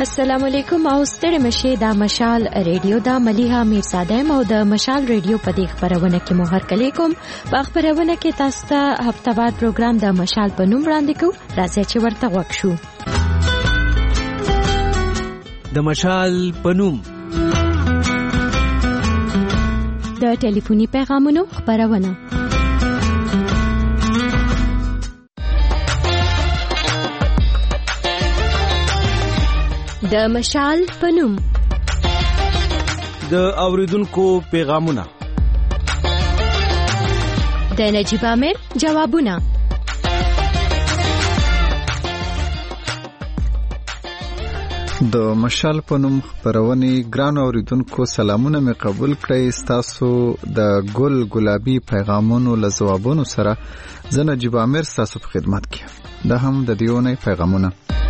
السلام علیکم او ستړي مشه د مشال ریډیو د مليها میرزاده او د مشال ریډیو په دې خبرونه کې مو هر کله کوم په خبرونه کې تاسو ته هفتهوار پروګرام د مشال په نوم وړاندې کوم راځي چې ورته وښو د مشال په نوم د ټلیفوني پیغامونو خبرونه د مشال پنوم د اوریدونکو پیغامونه د نجیب امیر جوابونه د مشال پنوم خبرونه ګران اوریدونکو سلامونه مې قبول کړئ تاسو د ګل ګلابي پیغامونو لجوابونو سره زه نجیب امیر تاسو په خدمت کې دا هم د دیونه پیغامونه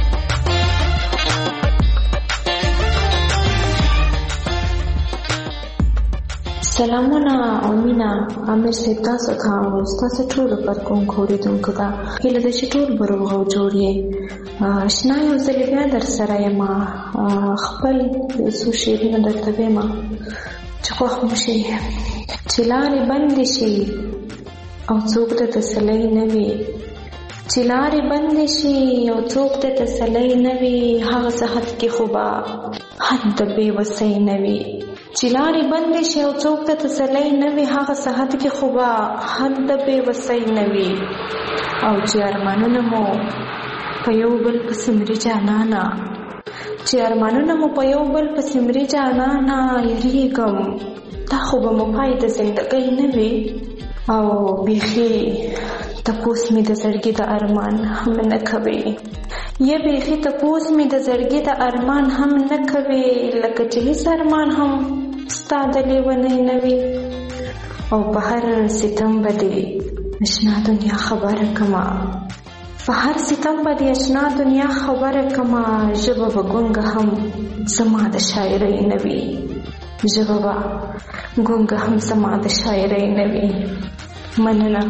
سلامونه او مینا امیر سے تاسو ته او تاسو ټول پر کوم خوریدونکو ته هله د شټول بروغو جوړیه آشنا یو ځل بیا در سره یم خپل سو شیرینه درته وایم چې خو مشي چې لارې بند شي او څوک ته تسلی نه وي چې لارې بند شي او څوک ته تسلی نه وي هغه صحت کې خوبا حد به وسې نه وي چې لارې بند شي او څوک ته تسلی نه وي هغه صحت کې خوبا حد به وسې نه وي او چې ارمانونه مو په یو بل پسې مري جانانا چې ارمانونه مو په یو بل پسې مري جانانا یریږم دا خو به مو پای د زندګۍ نه وي او بیخي تپوس می د زړګي د ارمان هم نه کوي یا بیخي تپوس می د زړګي د ارمان هم نه کوي لکه چې هیڅ ارمان هم ستا د لیونۍ نه وي او په هر ستم باندې اشنا دنیا خبره کما په هر ستم باندې اشنا دنیا خبره کما ژبه وګونګه هم زما د شاعرۍ نه وي ژبه وګونګه هم زما د شاعرۍ نه وي مننه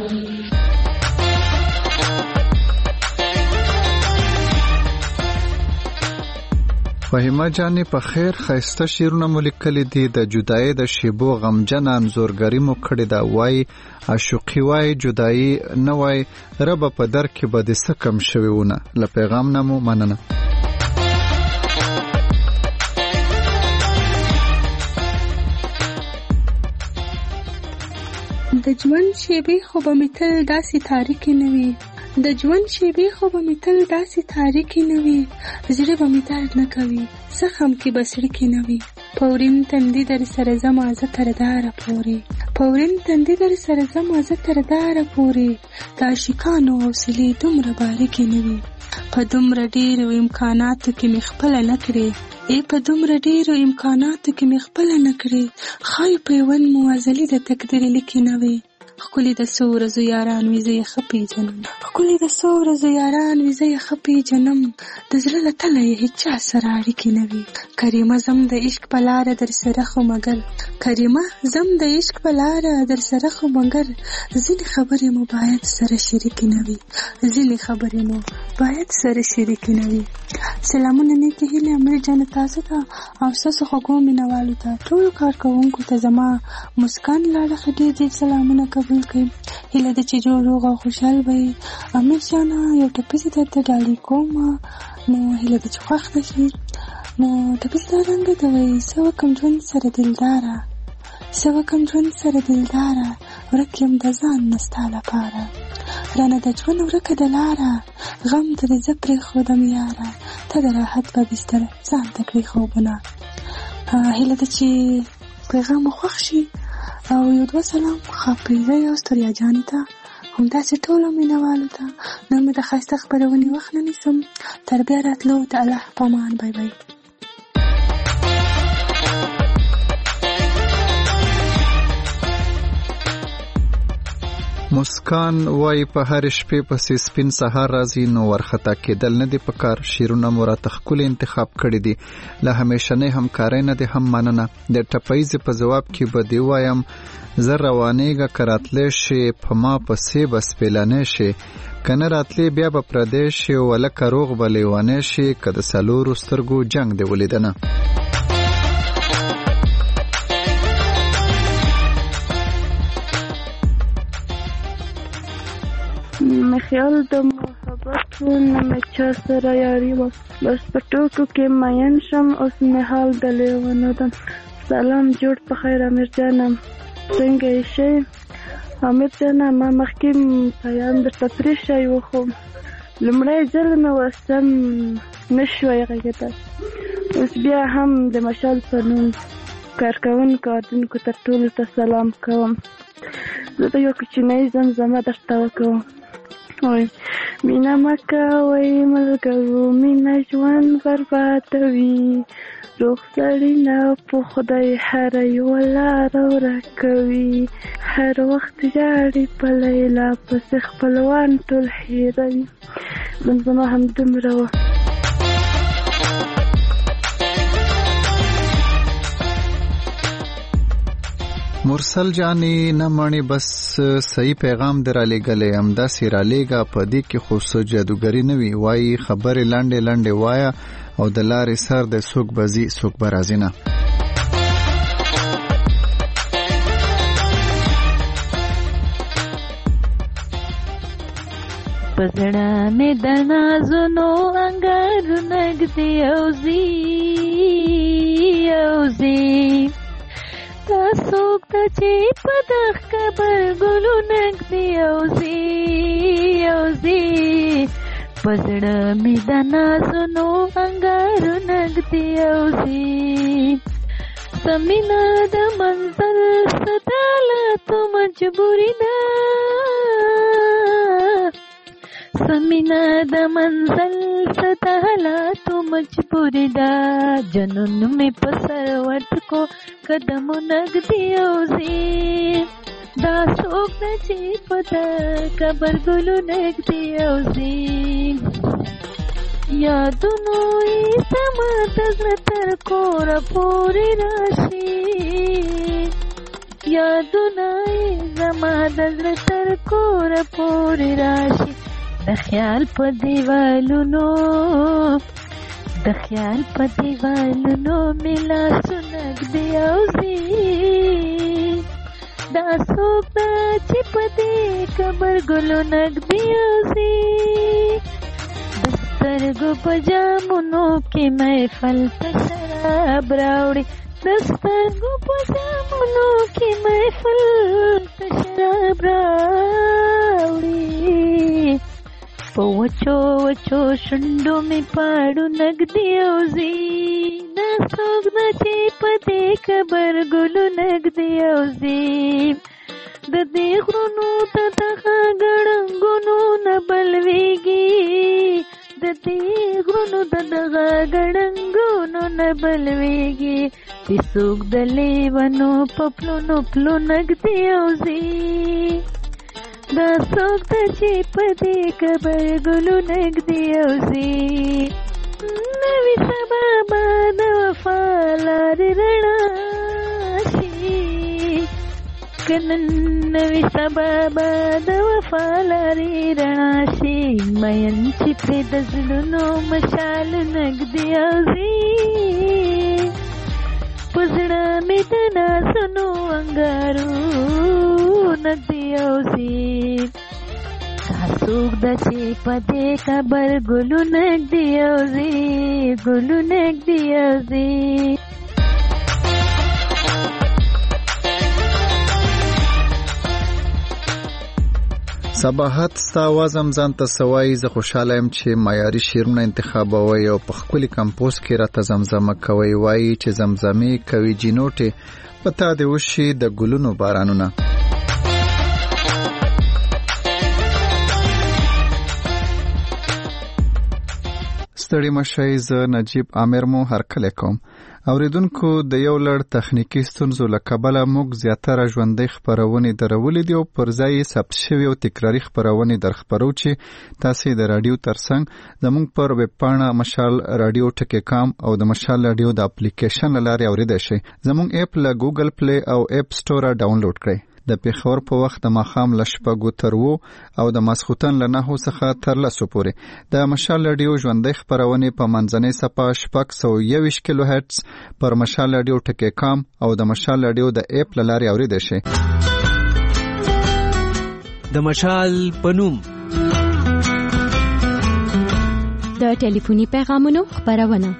فهیمه جانې په خیر خیسته شیرونه مو لیکلي دي د جدایي د شیبو غمجن انزورګري مو کړې ده وای عاشقي وای جدایي نه وای رب په در کې به د څه کم شوي ونه له پیغام نه مو مننه د ژوند شیبې خو به مې تل داسې تاریکې نه وي د ژوند شیبې خو به مې تل داسې تاریکې نه وي زړه به مې درد نه کوي زخم کې به سړکې نه وي پورین تندي در سره زما زه تر داره پورې پورین تندي در سره زما زه تر داره پورې د عاشقانو حوصلې دومره باریکې نه وي په دومره ډېرو امکاناتو کې مې خپله نه کړې په دومره ډېرو امکاناتو کې مې خپله نه کړې ښایي پیوند مو ازلي د تقدیر لیکې نه وي ښکلي د څو ورځو یاران وي زه یې ښه پېژنم ښکلي د څو ورځو یاران وي زه یې ښه پېژنم د زړه له تله یې هېچا سره اړیکې نه وي کریمه زم د عشق په لاره در سره خو مګر کریمه زم د عشق په لاره در سره خو مګر ځینې خبرې مو باید سره شریکې نه وي ځینې خبرې مو باید سره شریکې نه وي سلامونه نیکې هیلې امیر جانه تاسو ته او ستاسو خوږو مینوالو ته ټولو کارکوونکو ته زما مسکان لاړه ښه ډېر ډېر سلامونه قبول کړئ هیله ده چې جوړ روغ او خوشحال به یې امیر جانه یو ټپیزې درته ډالۍ کوم نو هیله ده چې خوښ نه شي نو ټپیزې دا رنګه ده وایي څه وکړم ژوند سره دلداره څه وکړم ژوند سره دلداره ورک یم د ځان نه ستا لپاره رانه د ژوند ورکه د لاره غم ته دې زه پرېښودم یاره ته د راحت په بستر ځان ته کړې خوبونه هیله ده چې پیغام مو خوښ شي او یو دوه سلام حافظه او ستړیا جانې ته همداسې ټولو مینوالو ته نو مې د ښایسته خپرونې وخت نه نیسم تر بیا راتلو د الله په امان بای بای مسکان وای په هر شپې پسې سپین سهار راځي نو ورخطا کېدل نه دی پکار. شیرونه مو راته ښکلي انتخاب کړي دي. له همیشنۍ همکارۍ نه دی هم مننه. د ټپیزې په ځواب کې به دی وایم زه روانېږه که راتلی شي په ما پسې به سپېلنی شي که نه راتلی بیا به پردی شي ولکه روغ به لیونی شي که د څلورو سترګو جنګ دی ولیدنه. خیال د محبت و نه چا سره یاري وه بس په ټوکو کې مین شم اوس مې حال د لیونو ده. سلام جوړ په خیر امیر جانم څنګه یې شئ؟ امیر جانه ما مخکې پیام درته پرېښی و خو لومړی ځل مې وسم نه شوی غږېدل. اوس بیا هم د مشال په نوم کارکوونکو اردونکو ته ټولو ته سلام کوم. زه د یو کوچنۍ زمزمه درته وکوم. وای مینه مه کوئ ملګرو مینه ژوند بربادوي. روغ سړی نه په خدای هره یوه لاره ورکوي. هر وخت ژاړي په لیلا پسې خپلوان ټول هېروي. زمزمه همدومره وه. مرسل جانی نه مانی بس صحیح پیغام در علیګلې همداسې رالیږه په دې کې خو څه جادوګري نه وي. وایي خبرې لنډې لنډې وایه او د لارې سر د څوک به ځي څوک به راځي نه. په زړه مې د نازونو انګارو نږدې اوځي دا څوک ده چې په دغ کبر ګلو نږدې اوځي په زړه مې د نازونو انګارو نږدې اوځي. سمینه د منزل صدالاتو مجبوري ده. سمینه د منزل صدالاتو مجبوري ده. جنون مې په سر ورکو قدمو نږدې اوځي دا څوک ده چې په د قبر ګلو نږدې اوځي. یادونو یې زما د زړه تر کوره پورې راشي. یادونه یې زما د زړه تر کوره پورې راشي. د خیال په دیوالونو مې لاسونه نږدې اوځي دا څوک ده چې په دې قبر ګلو نږدې اوځي. د سترګو په جامونو کې محفل ته شراب راوړي. د سترګو په جامونو کې محفل ته شراب راوړي. په وچو شونډو مې پاړو نږدې اوځي دا څوک ده چې په دې قبر ګلو نږدې اوځي. د دې غرونو د دغه ګړنګونو نه بلويږي. د دې غرونو د دغه ګړنګونو نه بلويږي. چې څوک د لیونو په پلو نږدې اوځي دا څوک ده چې په دې قبر ګلو نږدې اوځي. نوي سبا به د وفا لارې رڼا شي که نن نوي سبا به د وفا لارې رڼا شي. مین چې پرې د زړونو مشال نږدې اوځي په زړه مې د نازونو انګارو نږدې اوځي دا څوک ده چې په دې قبر ګلو نږدې اوځي. صباحت ستا وزم ځان ته سوای. زه خوشاله یم چې معیاري شعرونه انتخابوي او په خپل کمپوز کې راته زمزمه کوي. وایي چې زمزمې کوي جینوټې په تا دې وشي د ګلونو بارانونه. ستړي مشئ. زه نجیب عامر مو هرکلی کوم. اوریدونکو د یو لړ تخنیکی ستونزو له کبله موږ زیاتره ژوندۍ خپرونې درولې دي او پر ځای یې ثبت شوي او تکراري خپرونې درخپرو چې تاسې د راډیو ترڅنګ زموږ پر ویب پاڼه مشال راډیو ټکی کام او د مشال راډیو د اپلیکیشن له لارې اوریدای شئ. زموږ اپ له ګوګل پلی او اپ سټوره ډاونلوډ کړئ. د پیښور په وخت د ماښام له 6 تر 9 او د ماسخوتن له 9 څخه تر 10 پورې د مشال راډیو ژوندۍ خپرونې په منځنۍ صفحه 621 کیلو هرتز پر مشال راډیو ټکی کام او د مشال راډیو د اپ له لارې اوریدای شئ. د مشال پنوم د ټلیفوني پیغامونو خپرونه.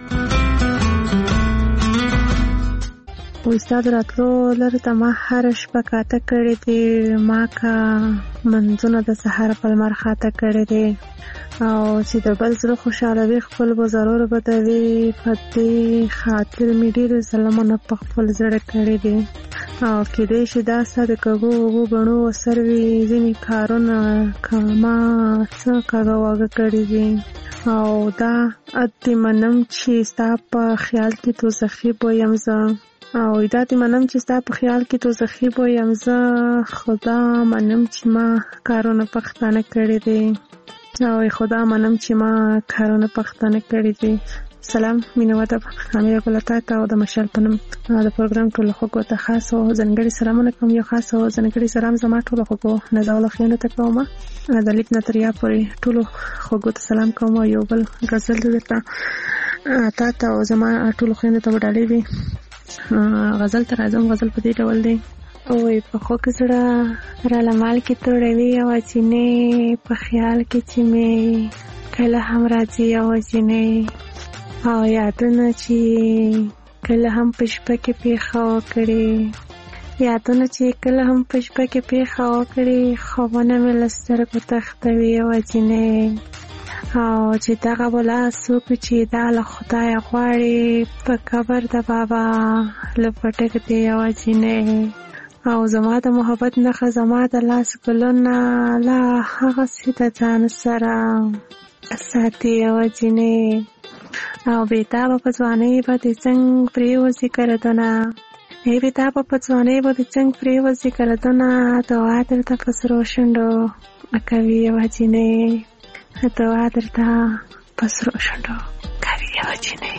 استاد راتلو لرته ما هر شپه کاته کړې دي، ما کا منځونه د سحر په لمر خاته کړې دي او چې د بل زړه خوشاله وي خپل به ضرور بدوي په دې خاطر مې ډېر ظلمونه په خپل زړه کړې دي او کېدای شي دا ستا د کږو اوبو بڼو اثر وي. ځینې کارونه ما څه کږه واږه کړي دي او دا ادې منم چې ستا په خیال کې دوزخي بویم زه او دا دې منم چې ستا په خیال کې دوزخي بویم زه، خدا منم چې ما کارونه پښتانه کړي دي او خدا منم چې ما کارونه پښتانه کړي دي. سلام مینوته امیر ګلتا او د مشال پنوم د پروګرام ټول خوګو ته خاص او ځنګړي سلامونه کوم. یو خاص او ځنګړي سلام زما ټول خوګو نه داول خینو ته کوم، د لیک نتریا پورې ټول خوګو ته سلام کوم. یو بل غزل درته تا او زما ټول خینو ته وډالې وي. غزل تر اعظم غزل په دې ډول دی: اوی په خو کې سره را لمال کې توړوي او چینه په خیال کې چې مې کله هم راځي او چینه او یادونه چې کله هم پشپه کې پیښه وکړي، یادونه چې کله هم پشپه کې پیښه وکړي، خوبونه مې لستر کو تختوي او چینه او چې دغه بلا څوک چې دا له خدای غواړي په قبر د بابا لپټک دی یوازینه او زما د محبت نښه زما د لاس ګلونه لا هغه سي د ځان سره ساتي یوازینه او بیتابه په ځوانۍ به د څنګ پرېوځي کردونه، ای بیتابه په ځوانۍ به د څنګ پرېوځي کردونه، دعا درته په سرو شونډو کوي یوازینه، دعا درته په سرو شونډو کوي یوازینه.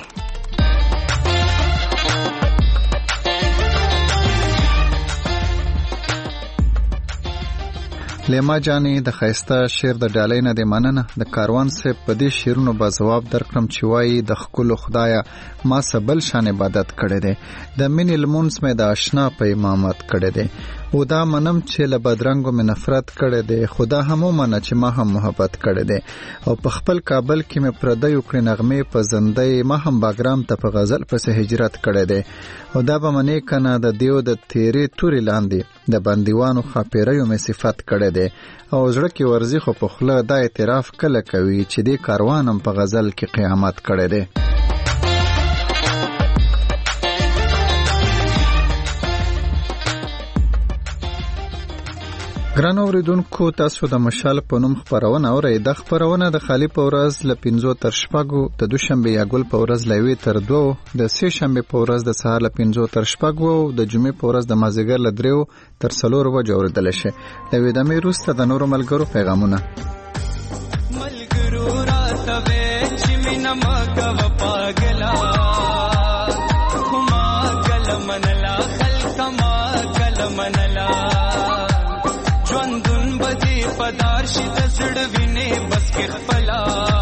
لیما جانی د خیسته شعر د ډالۍ نه دی مننه. د کاروان صاحب په دې شعرونو به ځواب درکړم چې وایي د ښکلو خدایه ما سبل شان عبادت کړی دی، د مینې لمونځ مې د اشنا په امامت کړی دی، او دا منم چې له بدرنګو مې نفرت کړی دی، خدا هم ومنه چې ما هم محبت کړی دی، او په خپل کابل کې مې پردیو کړې نغمې په زندۍ، ما هم باګرام ته په غزل پسې هجرت کړی دی، او دا به منې کنه د دیو د تیرې تورې لاندې د بندیوانو خاپیریو مې صفت کړی دی، او زړه کې ورزي خو په خوله دا اعتراف کله کوي چې دې کاروان هم په غزل کې قیامت کړی دی. ګران اوریدونکو، تاسو د مشال په نوم خپرونه اورئ. د خپرونه د خالی په ورځ له 5 تر 6، د دوشنبه یا ګل په ورځ له 1 تر 2، د سه شنبه په ورځ د سهار له 5 تر 6 او د جمعې په ورځ د مازیګر له 3 تر 4 بجو اوریدل شي. د ویدمې روسته د نورو ملګرو پیغامونه. ملګرو راته چې مینا ماګه پاګلا ما کلمنلا خلق ما کلمنلا ژوندون بدی پدار شي د زړه وینې بس کې خپلا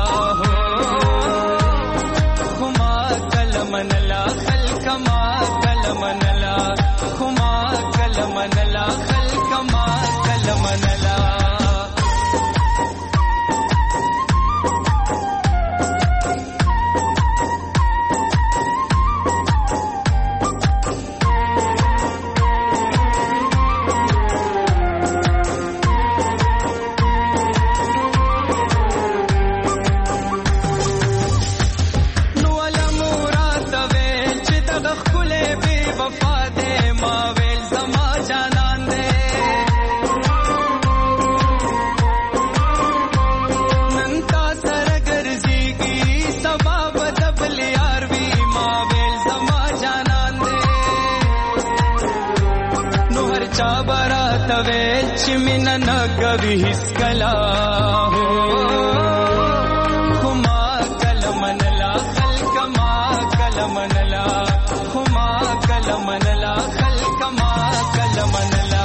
هو ما کلمنلا خلق ما کلمنلا ما کلمنلا خلق ما کلمنلا چې مینا نه کوي هیڅ کلا هو خو ما کله منلا خلک ما کله منلا خو ما کله منلا خلک ما کله منلا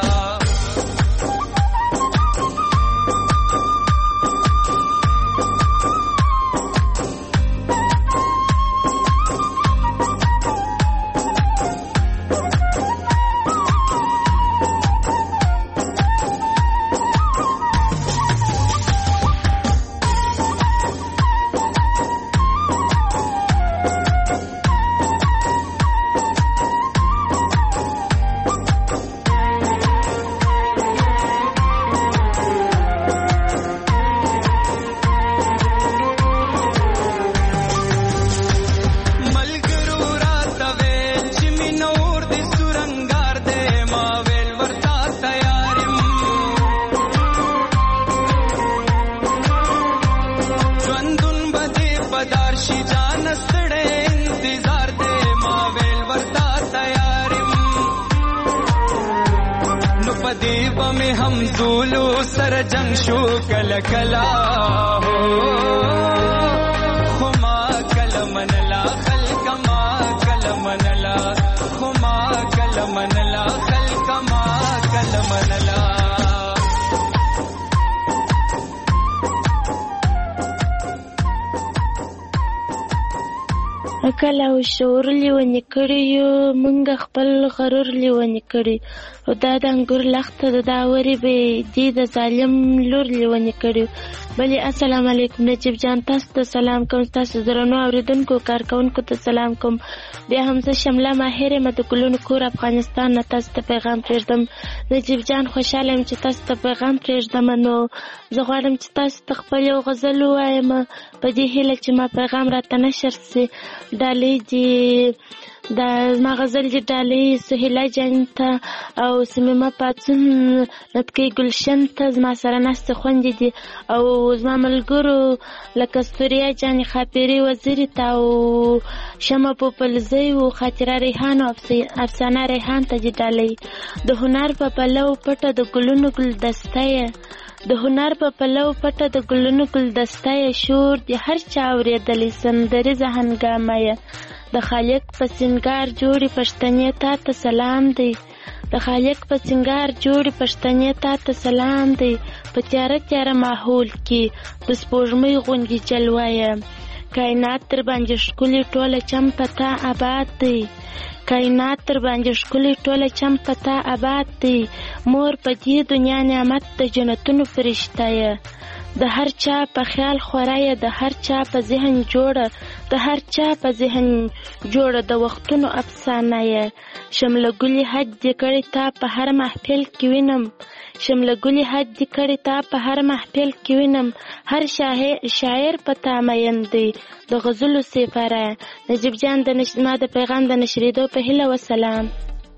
سر جنگ شو کلا کلا ہو خما کلا منلا خلق ما کلا منلا خما کلا منلا خلق ما کلا منلا کله شعور لیونی کړی یو مونږ خپل غرور لیونی کړی او دا د انګور لخته د داوري به دې د ظالم لور لیونی کړی بلې السلام علیکم نجیب جان تاسو ته سلام کوم تاسو درنو اوریدونکو کارکونکو ته سلام کوم بیا هم زه شمله ماهر مد ګلونو کور افغانستان نه تاسو ته پیغام پرېږدم نجیب جان خوشاله یم چې تاسو ته پیغام پرېږدم نو زه غواړم چې تاسو ته خپل یو غزل ووایم په دې هیله چې ما پیغام راته نشر سي ډالۍ دي دا ما غزل دي ډالۍ سهیلا جان ته او سمیمه پاڅون لطکي ګلشن ته زما سره ناست خوندې دي او زما ملګرو لکه ستوریا جان خاپيري وزیري ته او شمه پوپلزی او خاطره ریحان او افسانه ریحان ته دي ډالۍ د هنر په پلو پټه د ګلونو ګلدسته د هنر په پلو پټه د ګلونو ګلدسته شور د هر چا اورېدلې سندریزه هنګامه د خالق په سنگار جوړي پښتنې تا ته سلام دی د خالق په سنگار جوړي پښتنې تا ته سلام دی په تیاره تیاره ماحول کې د سپوږمۍ غونډې جلوه کائنات تر باندې ښکلي ټوله چم پتا آباد دی کائنات تر باندې ښکلي ټوله چم پتا آباد دی مور په دې دنیا نعمت د جنتونو فرشته یې د هر چا په خیال خورایه د هر چا په ذهن جوړه د هر چا په ذهن جوړه د وختونو افسانه یې شمله ګلي حج دې کړی تا په هر محفل کې وینم شمله ګلي حج دې کړی تا په هر محفل کې وینم هر شاعر په تا مین دی د غزلو سفره نجیب جان ما د پیغام د نشریدو په هیله وسلام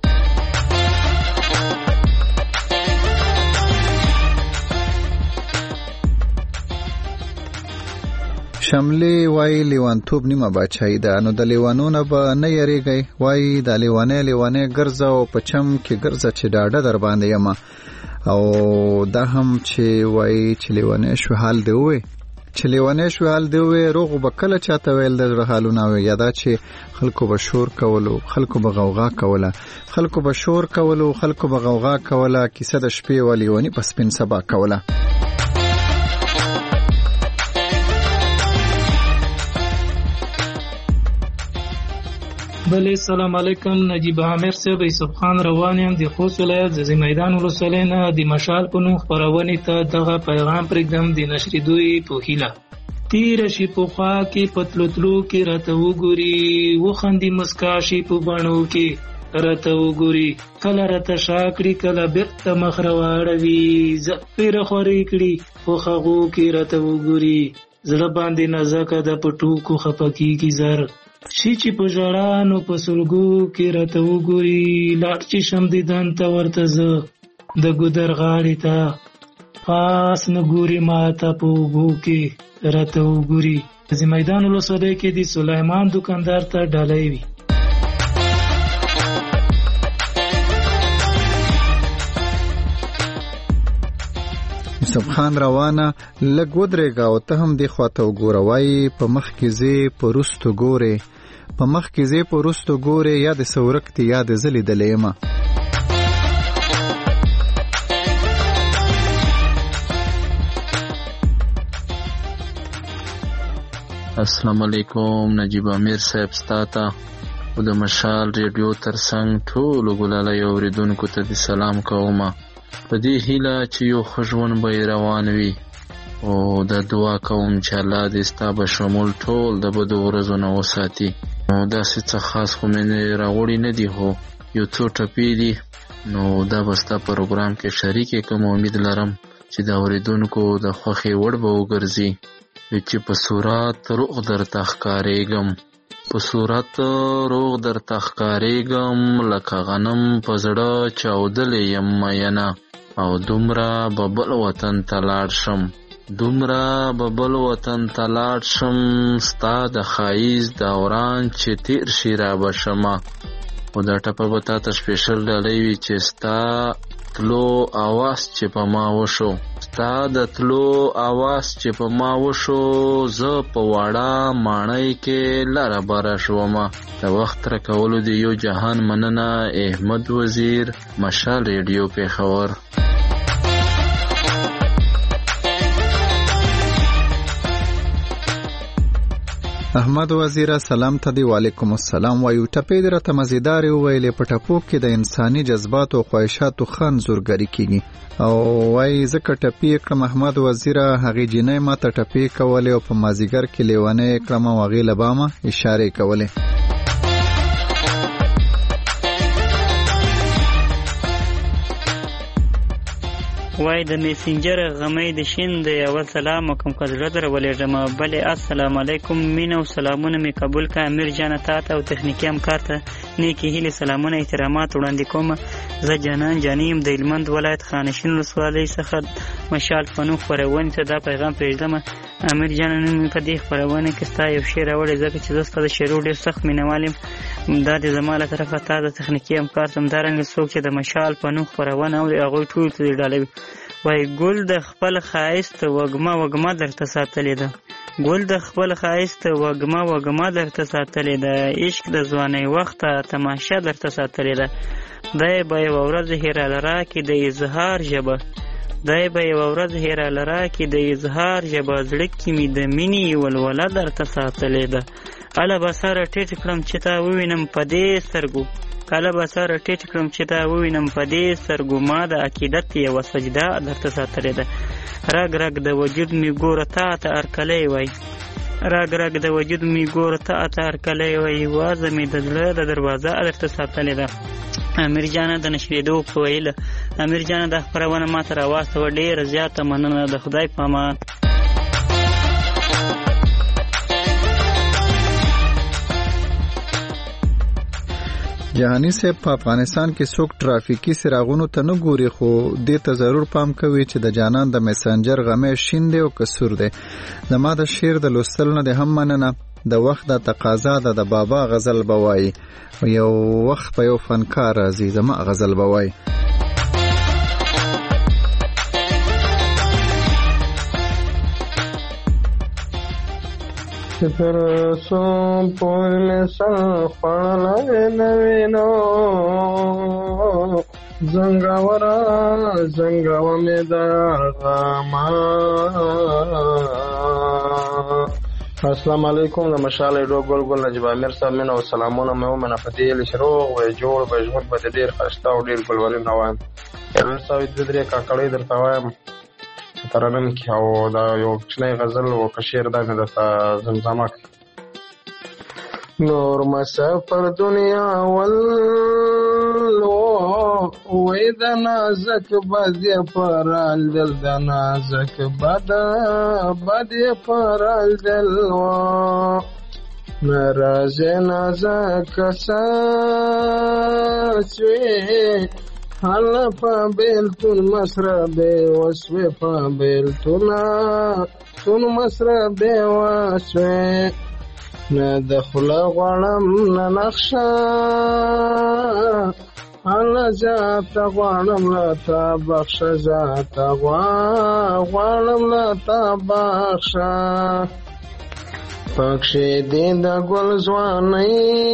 شملې وای لیوانتوب نیمه بچای ده نو د لیوانو نه به نه یریږي وای د لیوانې ګرځه او پچم کې ګرځه چې ډاډه در باندې یم او دا هم چې وای چې لیوانې شو حال دی وې چې لیوانې شو حال دی وې روغ بکله چاته ویل د حالونه وي یادا چې خلکو به شور کولو خلکو به غوغا کوله خلکو به شور کولو خلکو به غوغا کوله کیسه د شپې ولیونی پس پن سبا کوله بله السلام علیکم نجیب عامر صاحب یوسف خان روان یم د خوست ولایت ززی میدان ولسوالۍ نه د مشال په نوم خپرونې ته دغه پیغام پرېږدم د نشریدوی په هیله تیر شي په خوا کې پتلوتلو کې راته وګوري وخندي مسکا شي په بڼو کې راته وګوري کله راته شاکړي کله بیرته مخ راواړوي زپیر خوري کړي خو هغو کې راته وګوري زړه باندې نازکه د پټو کو خپکی کی زر شي چې په ژړانو په سلګو کې راته وګوري لاړ چې شم دیدن ته ورته زه د ګودر غاړې ته پاس نه ګوري ماته په اوبو کې راته وګوري زه میدان ولسوالۍ کې د سلیمان دکاندار ته ډالۍ وي یوسف خان روانه لږ ودرېږه او ته هم دې خواته وګوره. وایي په مخ کې ځې په وروستو ګورې، په مخ کې ځې په وروستو ګورې، یا د څه ورک دي یا د زه لیدلی یمه. السلام علیکم نجیب امیر صاحب، ستا ته او د مشال ریډیو ترڅنګ ټولو ګلالی اورېدونکو ته د سلام کومه. په دې هیله چې یو ښه ژوند به یې روان وي او دا دعا کوم چې الله دې ستا به شمول ټول د بدو ورځو نه وساتي. نو داسې څه خاص خو مې راوړي نه دي، خو یو څو ټپې دي، نو دا به ستا پروګرام کې شریکې کوم. امید لرم چې د اورېدونکو د خوښې وړ به وګرځي. چې په صورت روغ درته ښکارېږم، په صورت روغ درته ښکارېږم، لکه غنم په زړه چاودلې یم مینه، او دومره به بل وطن ته لاړ شم، دومره به بل وطن ته لاړ شم، ستا د ښایست دوران چې تیر شي را به شمه. خو دا ټپه به تا ته سپیشل ډالۍ وي چې ستا تلو اواز چې په ما وشو، ستا د تلو اواز چې په ما وشو، زه په واړه ماڼۍ کې لره بره شومه. د وخت راکولو د یو جهان مننه. احمد وزیر، مشال ریډیو پېښور. احمد وزیره سلام ته دی. وعلیکم السلام. وایو ټپې دې راته مزیدارې وویلې. په ټپو کې د انساني جذباتو او خواهشاتو ښه انځورګري کېږي. او وایي ځکه ټپې کړم احمد وزیره، هغې جینۍ ما ته ټپې کولې او په مازدیګر کې لیونۍ کړم او هغې له بامه اشارې کولې. وای د میسنجر غمې د شین د اول سلام کوم کړه در ولېږم. بلې السلام علیکم، مینه او سلامونه می قبول کا. امیر جان ته او تخنیکی همکار ته نیکی هیله سلامونه احترامات وړاندې کوم. زه جانان جانیم د هلمند ولایت خانشین ولسوالۍ څخه مشال پنو خپرونې ته دا پیغام پرېږدم. امیر جان نن په دې خپرونه کې ستا یو شعر راوړی، ځکه چې زه ستا د شعرو ډېر سخت مینوال یم. دا د زما له طرفه تا د تخنیکي همکار ته همدارنګه څوک چې د مشال پنو خپرونه اوري هغوی ټولو ته دې ډالوي. وای ګل د خپل ښایست وږمه وږمه درته ساتلې ده، ګل د خپل ښایست وږمه وږمه درته ساتلې ده، عشق د ځوانۍ وخته تماشه درته ساتلې ده. دی به یوه ورځ هیره لره کې د اظهار ژبه، دی به یوه ورځ هیره لره کې د اظهار ژبه، زړه کې مې د مینې ولوله درته ساتلې ده. اله به سره ټیټ کړم چې تا ووینم په دې سترګو، کله به سره ټیټ کړم چې تا ووینم په دې سترګو، ما د عقیدت یوه سجده درته ساتلې ده. رګ رګ د وجود مې ګوره تا ته هرکلی وای، رګ رګ د وجود مې ګوره تا ته هرکلی وای، وازه مې د زړه د دروازه درته ساتلې ده. امیر جانه د نشریدو په ویله، امیر جانه د خپرونه ما ته راواستوه، ډېره زیاته مننه. د خدای په امان. جهانی صاحب په افغانستان کې څوک ټرافیکي څراغونو ته نه ګوري، خو دې ته ضرور پام کوي چې د جانان د میسنجر غمې شین دی او کسور دی. زما د شعر د لوستلو نه د هم مننه. د وخت د تقاضا د بابا غزل بوای، یو وخت په یو فنکار راځي زما غزل بوای. تر سو پورې سخړلې نوینو زنګاورا زنګاو مې درغما. السلام علیکم. د مشال ریډیو ګل نجیب امیر صاحب مینه او سلامونه مې ومنه. په دې لشروغ وې جوړ به ژوند به ډېر خسته او ډېر ګلورین وایم. امیر صاحب د درې کاکړې درته وایم ترنم کې، او دا یو کوچنی غزل او شعر دا مې درته زمزمه کړي. نور مسافر دنیا ولو وې د نازک بدې پرال دل، د نازک بدې پرال دل ناراضه نازک ساسوي حال په بیلتون مسربه وسوي په بیلتونا تون مسربه وسوي نه د خلا غړم نه نقشه الله زیاته غواړم له تا بخښه زیاته غواړم له تا بخښه پکښې دې د ګل ځوانۍ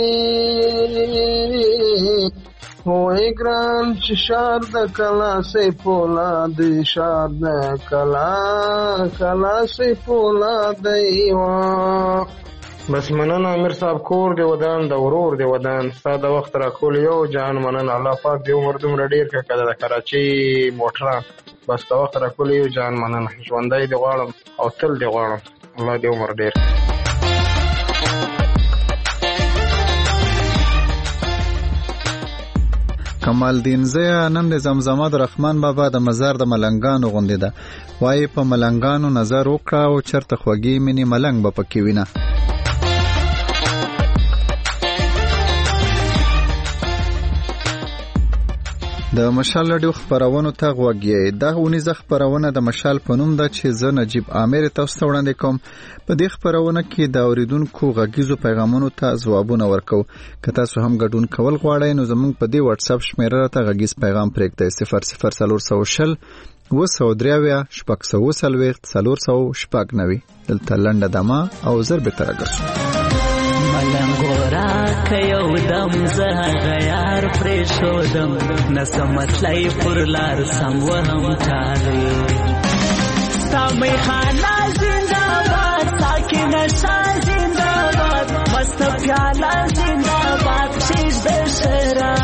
وای ګران چې شار د کلا سي پولاد شار د کلا سي پولاد یو بس مننه امیر صاحب کور دی ودان د ورور دی ودان ستا د وخت راکول یو جان مننه الله پاک دې عمر دومره ډېر کړه که د کراچۍ موټره بس د وخت راکول یو جان مننه ژوندی دې غواړم او تل دې غواړم الله دې عمر ډېر کمال دین زیا نن د زمزمه د رحمان بابا د مزار د ملنګانو غوندې ده وایي په ملنګانو نظر وکړه او چرته خوږې مینې ملنګ به پکې وینه د مشال رادیو خبرونو ته غوږی دا اونیزه خبرونه د مشال په نوم ده چې زه نجیب عامر تاسو ته وړاندې کوم په دې خبرونه کې د اوریدونکو غږیزو پیغامونو ته ځوابونه ورکو که تاسو هم ګډون کول غواړئ نو زموږ په دې واتس اپ شمیره ته غږیز پیغام پرېږدئ 00400 203 490 دلته لنډه دمه او ضرب ترګرسو ملنګورا کيو دم زه غيار پرېښودم نسمتلای پر لار سم وهم چالي سامي خانا زنده‌باد ساکن شاه زنده‌باد مست پیاله زنده‌باد شیش د شرا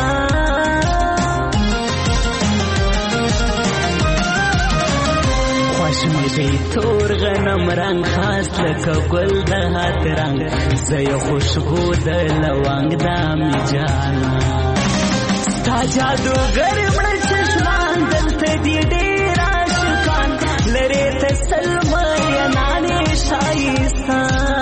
خوشمزه تور غنم رنگ خاص لکه ګل د هات رنگ زې خوشبو د لونګ د می جانا ستا جادوګر مړ چشمان دلته دی ډیر عاشقان لری ته سلمہ یا نانې شایسته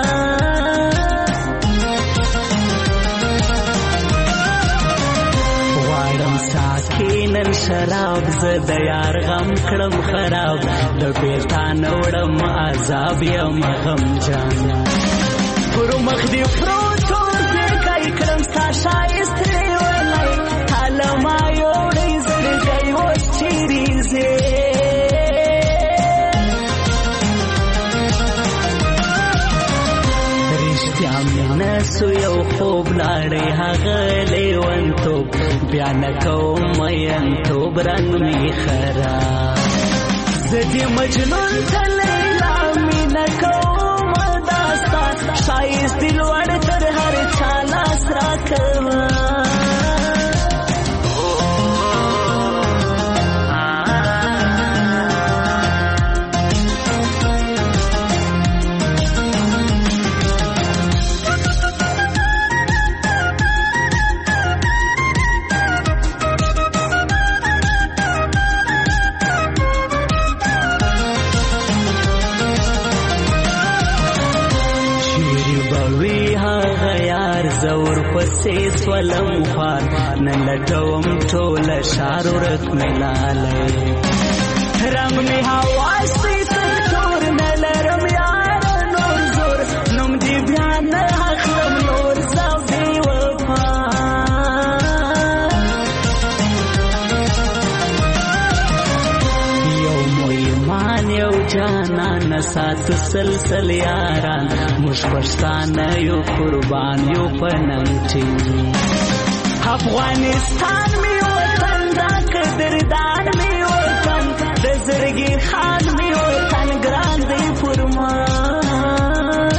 ساکینن شراب زد یار غم کړم خراب د بیلتان وړم عذاب یم غم جان پر مخ دی پروتو دې کای کړم ستا شایسته ولای حاله ما یوړې زړګي و چیرې زه رښتیا مینه سو یو خوب لاړې هغه لیونتوب بیا نکوم مینتوب رنگ می خراب زدی مجنون تلیلا می نکوم داستا شایست دلوڑ تر هر چالاس را کوا زور پسې سولم خوار نن لټوم ټول شار ورک ملاله رنگ می حواس تور نلرم یار نور زور نوم دی بیان اخلم نور زو دی وفا یو مویمان یو جانان سات سلسل یاران مشپشتان یو قربان یو پننچی افغانستان می وطن دا قدردان می وطن د زرګي خان می وطن ګران دی فرمان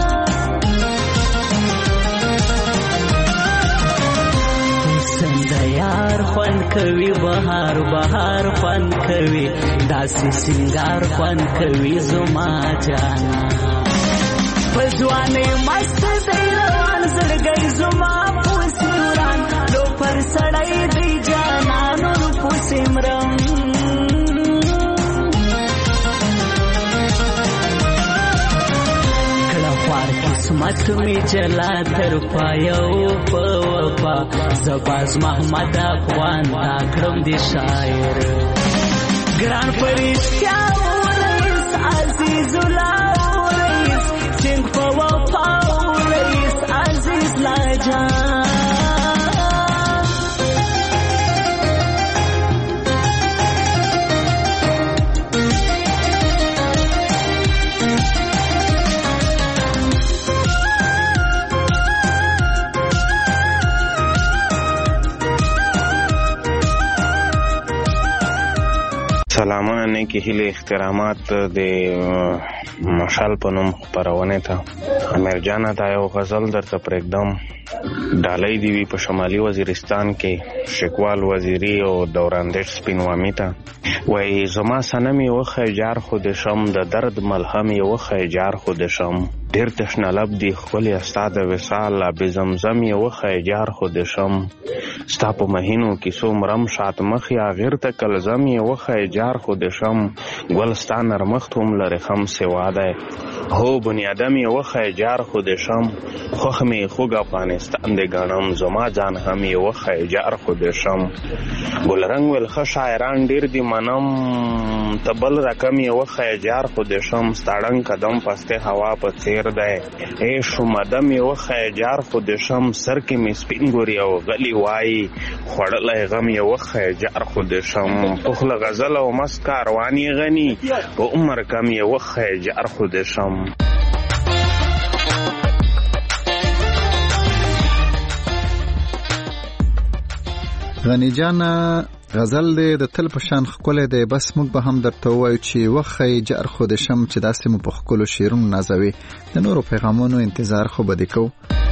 سند یار خوان کوي بهار بهار خوان کوي داسې سنگار خوان کوي زما جانا پزوانه مست دی روان زړګي زما پوسوران لو پر سړی دی جانانو پوسمرم کله خوار قسمت می چلا تر پایو په وفا زباز محمد افغان تا کړم دی شاعر ګران پرشتیا ولس عزیز الله چنگ پا وفا رئیس عزیز لاجان نیکی هیله احترامات د مشال په نوم خپرونې ته امیر جان ته یو غزل درته پرېږدم. ډالۍ دی وی په شمالي وزیرستان کې شکوال وزیری او دوراندیش سپینوامی ته وای زما سنمي وخه جار خود شم د درد ملهمي وخه جار خود شم ډیر تشنه لب دی خپل استاد وصال به زمزم وخه جار خود شم ستا په مهینو کې څومرم شات مخ یا غیر ته کلزم وخه جار خود شم ګلستان نرمخت هم لري خم سوا ده هو بنیادم وخه جار خود شم خوخ می خوګ افغانستان د غنم زما جان هم وخه جار خود شم ګلرنګ ول خ شاعران ډیر دی منم تبل رقم وخه جار خود شم ستړنګ قدم پسته هوا په تیر ده اے شومدم وخه جار خود شم سر کې می سپین ګوري او غلی وای خړلای غم وخه جار خود شم پخله غزل او مست کاروانی غنی په عمر کم وخه جار خود شم. غنی جان غزل دې د تل په شان خکولې دی بس موږ به هم درته وایو چې وخی جر خود شم چې داسې مو په خکولو شیرونو نازوي د نورو پیغامونو انتظار خو به دې کوو.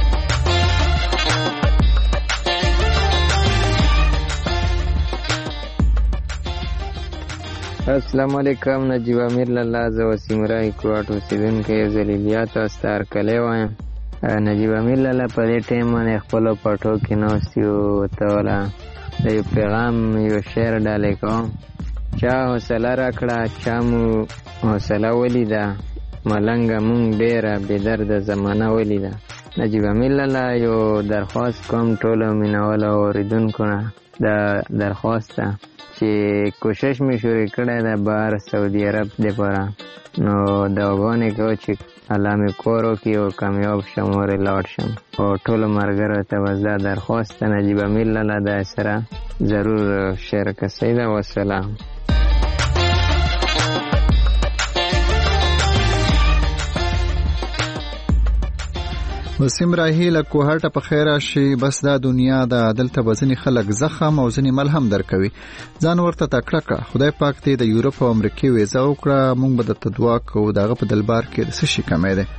السلام علیکم نجیب امیر لاله زه وسیم رای کوټ اوسیدونکی یو ځل بیا تاسو ته هرکلی وایم. نجیب امیر لاله په دې ټایم باندې خپلو پټو کې ناست یو ته والا د یو پیغام یو شعر ډالۍ کوم. چا حوصله راکړه چا مو حوصله ولیده ملنګه مونږ ډېره بېدرده زمانه ولیده. نجیب امیر لاله یو درخواست کوم ټولو مینهوالو اورېدونکو نه د درخواست ته چې کوشش می شروع کړی ده بهر سعودي عرب دپاره نو دعاګانې کوو چې الله مې کور وکړي او کامیاب شم ورې لاړ شم او ټولو ملګرو ته بس دا درخواست ده نجیب امیر لاله دا سره ضرور شریکه شئ ده. والسلام. وسیم راهی له کوهاټه په خیر راشي. بس دا دنیا د دلته بزنی خلک زخم او ځنی ملهم درکوي ځان ورته تکړه کړه خدای پاک دې د یورپ او امریکا ویزا وکړه مونږ به د دعا کوو دغه په دلبار کې د څه شي کمې ده.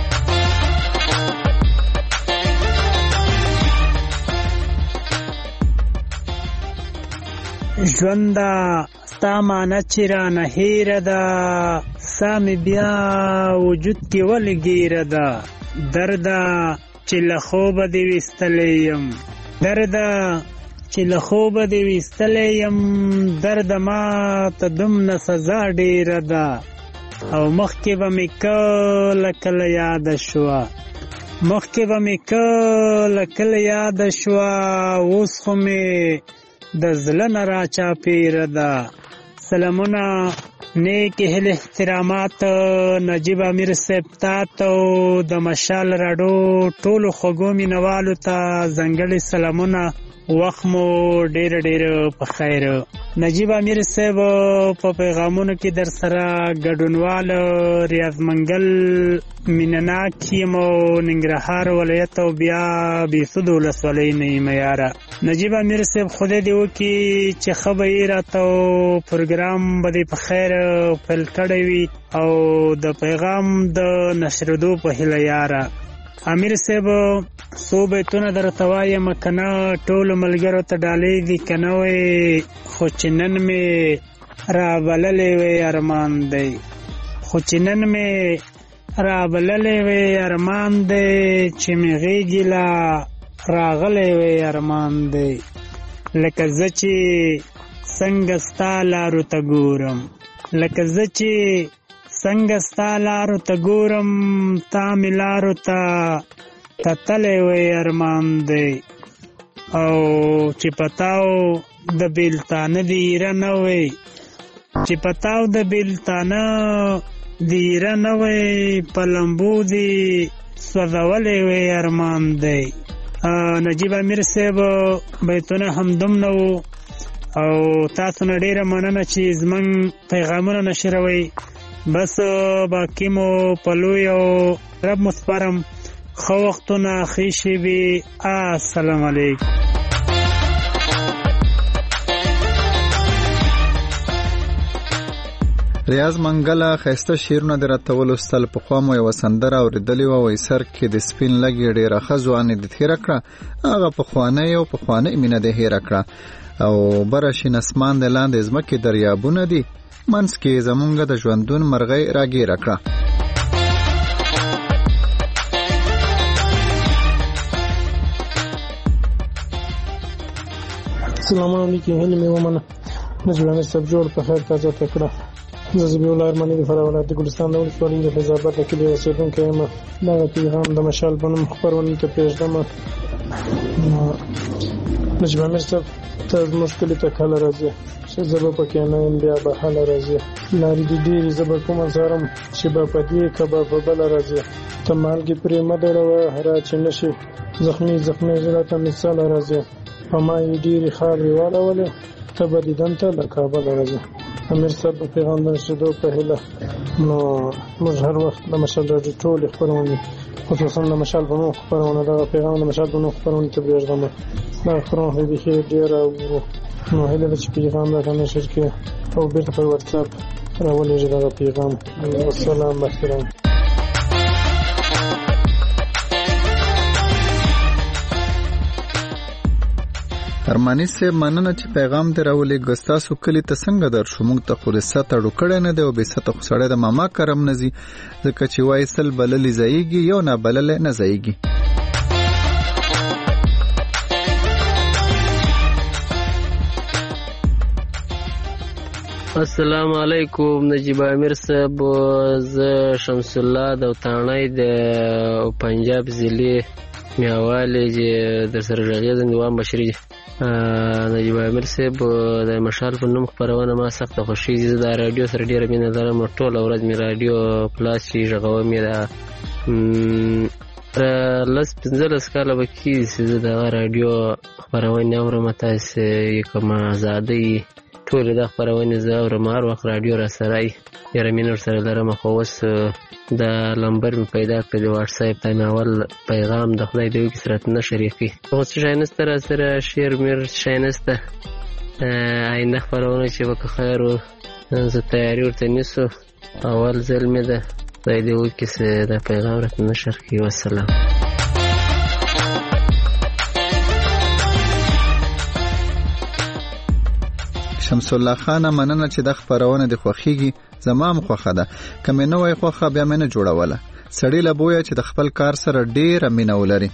ژونده ستا معنی چې رانه هیره ده سامې بیا وجود کې ولې ګیره ده درده چې له خوبه دې ویستلی یم درده چې له خوبه دې ویستلی یم درده ما ته دومره سزا ډېره ده او مخکې به مې کله کله یاده شوه مخکې به مې کله کله یاده شوه اوس خو مې د زړه نه راچاپېره ده. سلامونه نیک هیله احترامات نجیب امیر صاحب ته او د مشال راډیو ټولو خوږو مینوالو ته ځانګړي سلامونه. وخت مو ډېر ډېر په خیر. نجیب امیر صاحب په پیغامونو کې در سره ګډونوال ریاض منګل مینناک یم او ننګرهار ولایت او بیا بیسود ولسوالۍ نه یم یاره. نجیب امیر صاحب خدای دې وکړي چې ښه به یې راته او پروګرام به دې په خیر پیل کړی وي او د پیغام د نشرېدو په هیله یاره. امیر صاحب څو بیتونه درته وایم که نه ټولو ملګرو ته ډالۍ دي که نه وی خو چې نن مې رابللی وی ارمان دی خو چې نن مې رابللی وی ارمان دی چې مې غېږې لا راغلی وی ارمان دی لکه زه چې څنګه ستا لارو ته ګورم لکه زه چې څنګه ستا لارو ته ګورم تا مې لارو ته کتلی وی ارمان دی او چې پتاو د بیلتانه د ایره نه وی چې پتاو د بیلتانه د ایره نه وی په لمبو دې سوځولی وی ارمان دی. نجیب امیر صاحب بیتونه همدوم نه وو او تاسو نه ډېره مننه چې زموږ پیغامونه نشروئ. بس باقی مو په لوی او رب مو سپارم. ښه وختونه ښې شېبې. السلام علیکم. ریاض منګله خسته شیرونه درته ولستل په خوا مو یو سندره اوریدلی و وای سر کې د سپین لګي ډیره خزوانه د تیر کړه هغه په خوانه یو په خوانه مینه د هیر کړه او برشین اسمان د لاندې زمکه دریابونه دي منس کې زمونږ د ژوندون مرغۍ راګیر کړه. السلام علیکم هلي مې ومنه نجوانه سب جوړ په خیر تازه تکړه زه زبیح الله ارمانی د فراه ولایت ګلستان د ولسوالۍ د فیض آباد کلي اوسیدونکی یم. دغه پیغام د مشال په نوم خپرونې ته پرېږدم. نجیب امیر صاحب ته زموږ کلي ته کله راځي چې زه به پکې نه یم بیا به هله راځي لارې دي ډېرې زه به کومه څارم چې به په دې که به په بله راځي ته مالګې پرې مه ډړوه هره چې نه شي زخمي زړه ته مې څله راځي په ما یې ډېرې خاورې واړولې ته به دیدن ته له کابله راځي. امیر صاحب د پیغام د نشریدو په هیله نو موږ هر وخت د مشال راډیو ټولې خپرونې خصوصا د مشال په نوم خپرونه دغه پیغام د مشال په نوم خپرونې ته پرېږدم. دغه خپرونه خو بیخي ډېره نو هیله ده چې پیغام راته نشر کړي او بېرته په واتساپ راولېږي دغه پیغام. والسلام احترام. ارمانی سے مننه چې پیغام دی راولې ګستاسو کلی ته څنګه در شو موږ ته خو رسات اړو کړی نه دی او به ست خو سړی د ماما کرم نزي ځکه چې وای سل بللی زایږي یو نه بلل نه زایږي. السلام علیکم نجیب امیر صاحب زه شمس الله د وطانۍ د پنجاب ضلع میاوالی چې در سره غږیږم نوام بشری. نجیب امیر صاحب د مشال په نوم خپرونه ما سخته خوښي زه د رادیو سره ډیره مینه لرم ټوله ورځ مې رادیو پلاس چې غږوم یې لس 15 کاله به کېږي چې زه د رادیو خپرونې اورم. تاسې کوم ازادۍ ټولې دا خپرونې زه اورم هر وخت رادیو را سره ډېره مینه ورسره لرم. خو اوس دا لمبر مې پیدا کړ د واټساپ ته مې اول پیغام د خدای د وکړي سره نه شریکي خو څه شی نسته را سره شعر میر شی نسته آینده خپرونه چې وکړه خیر و زه تیاري ورته نیسو اول ځل مې ده خدای د وکړي سره دا پیغام راته نشر کړي. والسلام. شمس الله خان مننه چې د خبرونه د خوخيږي زمام خوخه ده کمه نه وای خوخه بیا مې نه جوړوله سړی له بویا چې د خپل کار سره ډیر مینه ولري.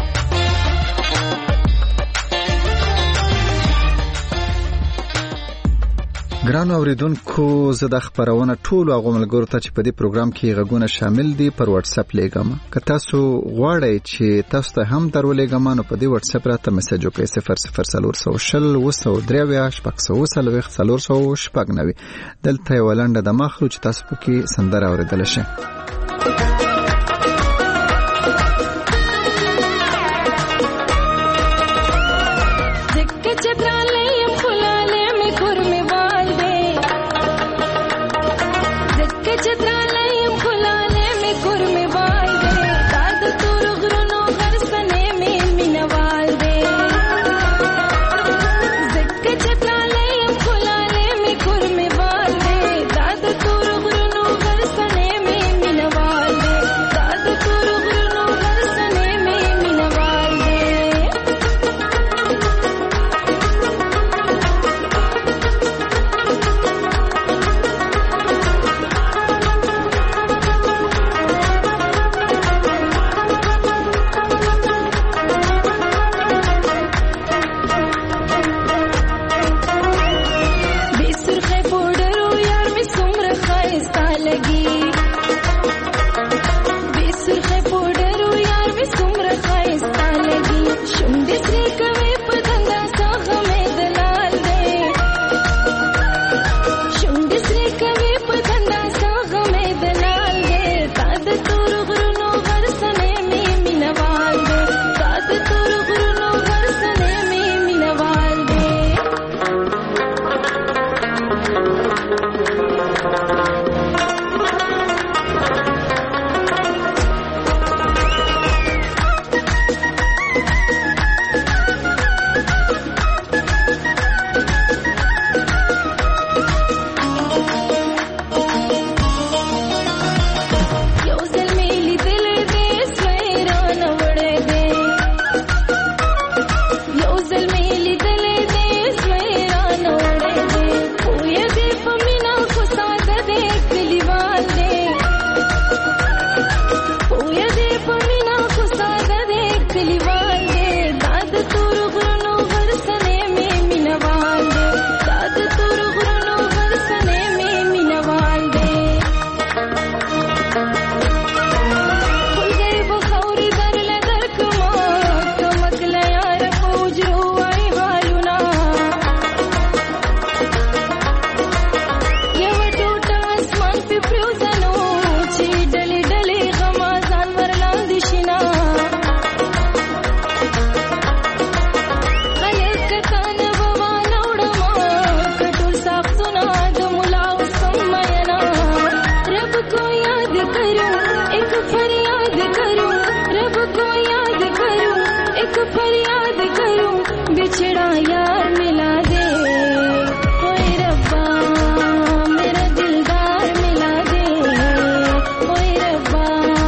ګران اوریدونکو زه د خبرونه ټول غوملګور ته چې په دې پروګرام کې غږونه شامل دي پر واتس اپ لګم که تاسو غواړئ چې تاسو ته هم درولېګم نو په دې واتس اپ راته میسج وکړئ 0040 دلته یو لنډه د مخلو چې تاسو پکې سندره اوریدل شي. Bye. फरियाद करूं बिछड़ा यार मिला दे, ओए रब्बा मेरा दिलदार मिला दे, ओए रब्बा।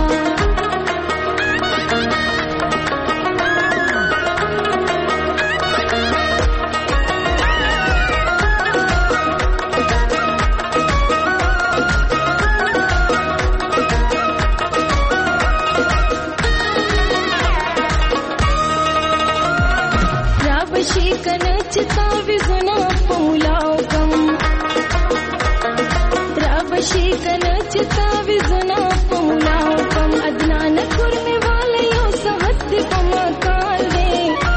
राबशी कनचता विजुना पौलाओ गम, राबशी कनचता विजुना पौलाओ गम, अदनान कुर्मे वाले यो सहद पमा काल दे,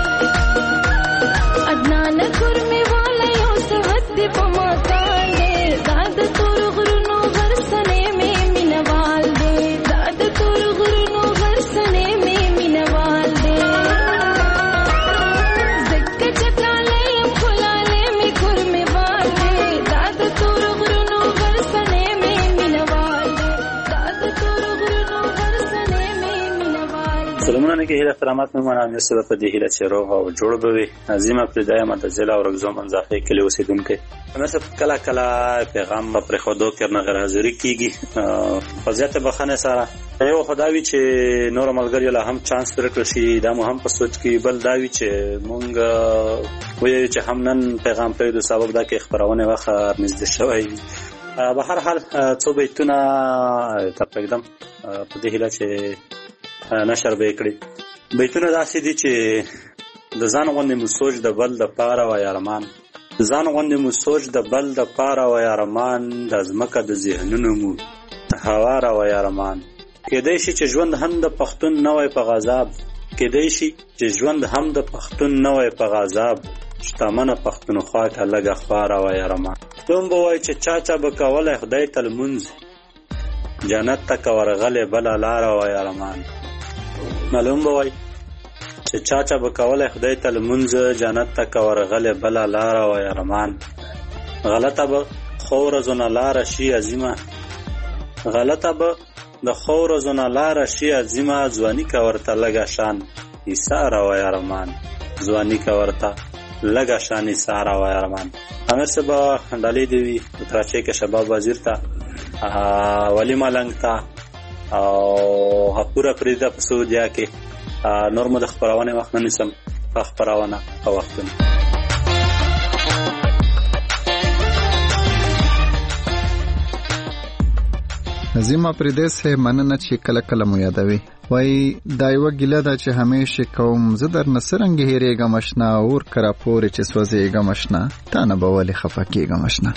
अदनान कुर्मे वाले यो सहद पमा काल दे, दाद तोर गुरुनो गरसने में मिनवाल दे, दाद तोर गुरुनो गरसने में मिनवाल दे, سلامونه کې هیله احترامات مې مننه سره په دې هیله چې روغ او جوړ به وي. عظیمه پردای ما د ضلع او رګزو منځخې کلی اوسیدونکو همېشه کله کله پیغام پر خودو کې نه غیر حاضری کیږي په ذات بخنه سره یو خدای چې نور ملګری له هم چانس ورکړ شي دا مو هم په سوچ کې بل دا وی چې مونږ وایي چې هم نن پیغام پرې د سبب دا کې خبرونه واخه نږدې شوی. به هر حال څو بیتونه تقریبا په دې هیله چې نشر به کړی. بیتونه داسې دي چې د ځان غوندې مو سوچ د بل د پاره و یارمان، ځان غوندې مو سوچ د بل د پاره و یارمان، د ځمکه د ذهنونو مو هواره و یارمان. کېدای شي چې ژوند هم د پښتون نه وای په غذاب، کېدای شي چې ژوند هم د پښتون نه وای په غذاب، شتمنه پښتونخوا ته لږه خواره و یارمان. دوم به وای چې چا به کولی خدای ته لمونځ، جنت ته که ورغلی بله لاره و یارمان. معلوم به وای چې چا به کولی خدای ته لمونځ، جنت ته که ورغلی بله لاره و یارمان. غلطه به خو ورځونه لاره شي عظیمه، غلطه به د خو ورځونه لاره شي عظیمه، ځواني که ورته لږه شان ایساره و یارمان، ځواني که ورته لږه شان ایساره و یارمان. امیر صاحب ډالۍ دې وي د کراچۍ کې شباب وزیر ته، ولی ملنګ ته او هپوره فریده په سعودیا کې. نور مو د خپرونې وخت نه نیسم، خپرونه په وختونه. نظیم اپریدی صاحب مننه چې کله کله مو یادوي. وای دا یوه ګیله ده چې همیشه کوم زه درنه څرنګه هېرېږم اشنا، اور کرا پورې چې سوځېږم اشنا، تا نه به ولې خفه کېږم اشنا.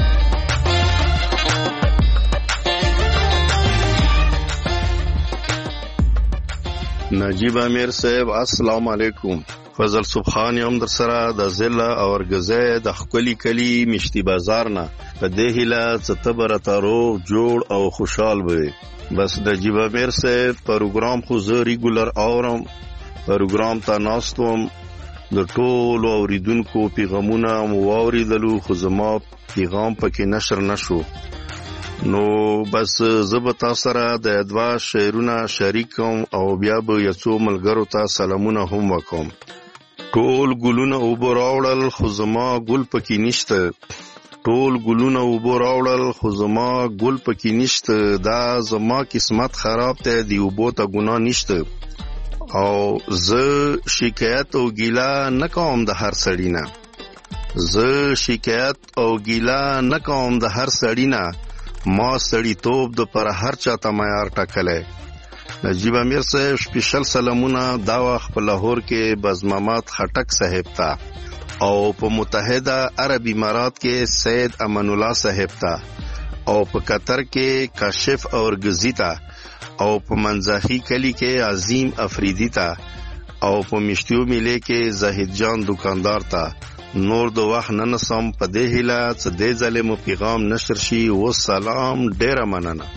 نجیب امیر صاحب السلام علیکم. فضل سبحان یم در سره د ضلع او ارګزې د خپلی کلی مشتي بازار نه په دې هیله چې تبرته روغ جوړ او خوشحال وي. بس نجیب امیر صاحب پروګرام خو زه ریګولر اورم، پروګرام ته ناستوم، د ټولو اوریدونکو پیغامونه مو واوریدلو خو زما پیغام پکې نشر نشو. نو بس زه به تاسو سره د دوه شعرونه شریکم او بیا به یو څو ملګرو ته سلامونه هم وکم. ټول ګلونه اوبه راوړل خو زما ګل پکې نشته، ټول ګلونه اوبه راوړل خو زما ګل پکې نشته، دا زما قسمت خراب دی، دی اوبو ته ګناه نشته. او زه شکایت او ګیله نه کوم د هر سړي نه، زه شکایت او ګیله نه کوم د هر سړي نه، ما سړی توب د پر هر چاته معیار ټاکلی. نجیب امیر صاحب سپیشل سلامونه دا وخت په لاهور کې بز محمد خټک صاحب ته، او په متحده عرب امارات کې سید امان الله صاحب ته، او په قطر کې کاشف اورګزی ته، او په منځخی کلی کې عظیم افریدی ته، او په مشتیو میله کې زاهد جان دکاندار ته. نور د وخت نه نسم په دې هیله چې دې ځلې مو پیغام نشر شي. والسلام، ډیره مننه.